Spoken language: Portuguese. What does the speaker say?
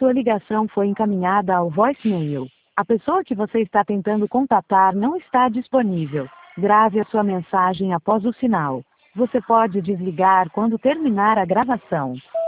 Sua ligação foi encaminhada ao voicemail. A pessoa que você está tentando contatar não está disponível. Grave a sua mensagem após o sinal. Você pode desligar quando terminar a gravação.